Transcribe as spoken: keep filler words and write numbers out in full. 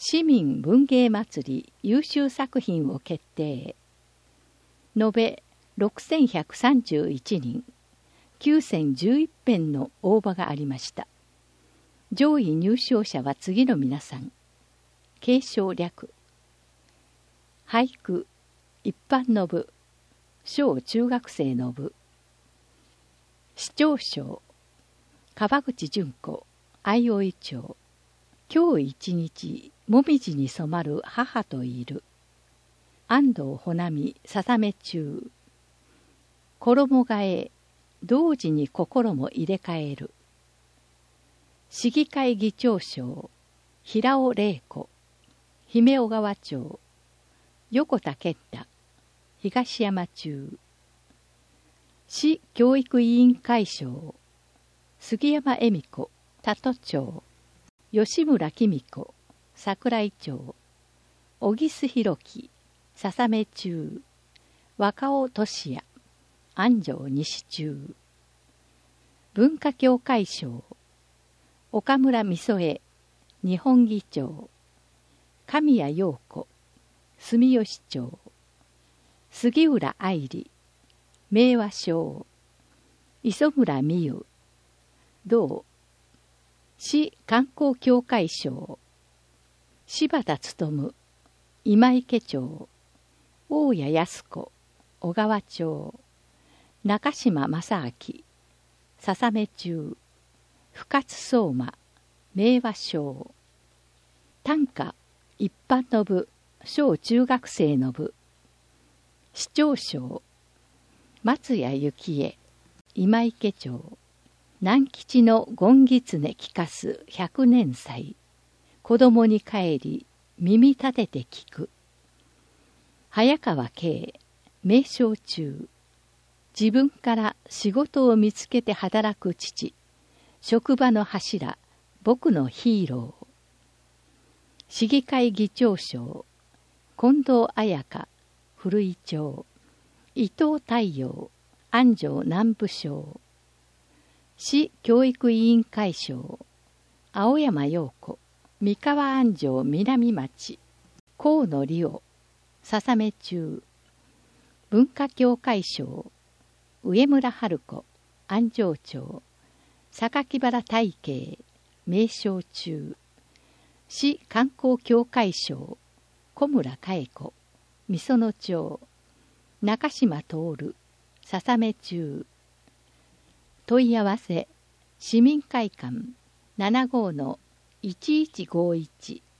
市民文芸祭り優秀作品を決定。延べろくせんひゃくさんじゅういちにん、きゅうせんじゅういちぺんの応募がありました。上位入賞者は次の皆さん。継承略。俳句、一般の部、小中学生の部。市長賞、川口純子、相生町。今日一日、もみじに染まる母といる。安藤穂波、ささめ中。衣替え、同時に心も入れ替える。市議会議長賞、平尾玲子。姫小川町。横田健太、東山中。市教育委員会賞、杉山恵美子、多度町。吉村紀美子、桜井町。小木須弘樹、笹目中。若尾俊也、安城西中。文化協会賞、岡村美曽江、日本議長。神谷陽子、住吉町。杉浦愛理、明和賞。磯村美優、同。市観光協会賞、柴田勉、今池町。大谷靖子、小川町。中島正明、笹目中。深津相馬、明和賞。短歌、一般の部、小中学生の部。市長賞、松谷幸恵、今池町。南吉の権狐聞かす百年祭。子供に帰り、耳立てて聞く。早川慶、名称中。自分から仕事を見つけて働く父。職場の柱、僕のヒーロー。市議会議長賞、近藤彩香、古井町。伊藤太陽、安城南部省。市教育委員会賞、青山陽子、三河安城南町。河野理央、笹目中。文化協会賞、上村春子、安城町。榊原大慶、名称中。市観光協会賞、小村佳子、美園町。中島徹、笹目中。問い合わせ、市民会館 ななじゅうのいちいちごいち。